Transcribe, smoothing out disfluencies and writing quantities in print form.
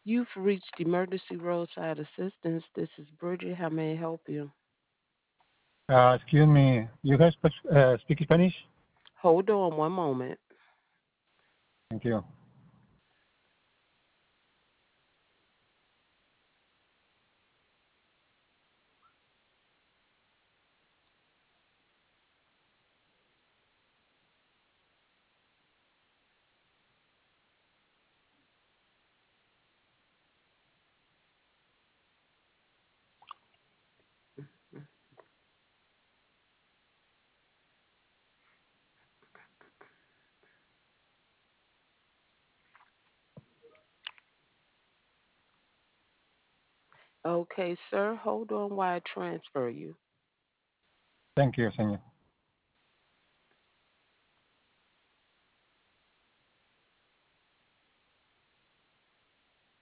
You've reached emergency roadside assistance. This is Bridget. How may I help you? Excuse me, you guys speak Spanish? Hold on one moment. Thank you. Okay, sir. Hold on while I transfer you. Thank you, señor.